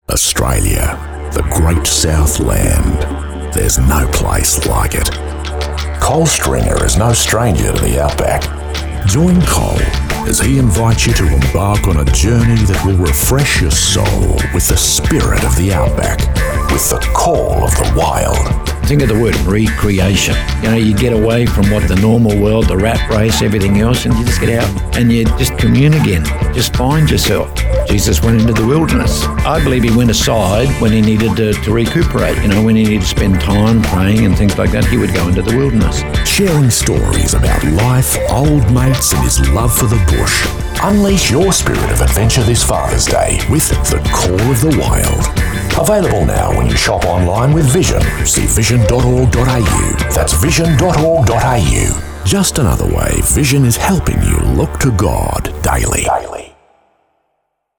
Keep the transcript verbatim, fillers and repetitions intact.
Australia, the great Southland. There's no place like it. Cole Stringer is no stranger to the Outback. Join Cole as he invites you to embark on a journey that will refresh your soul with the spirit of the Outback, with the call of the wild. Think of the word recreation. You know, you get away from what the normal world, the rat race, everything else, and you just get out and you just commune again. Just find yourself. Jesus went into the wilderness. I believe he went aside when he needed to, to recuperate. You know, when he needed to spend time praying and things like that, he would go into the wilderness. Sharing stories about life, old mates, and his love for the bush. Unleash your spirit of adventure this Father's Day with The Call of the Wild. Available now when you shop online with Vision. See vision dot org dot a u. That's vision dot org dot a u. Just another way Vision is helping you look to God daily. daily.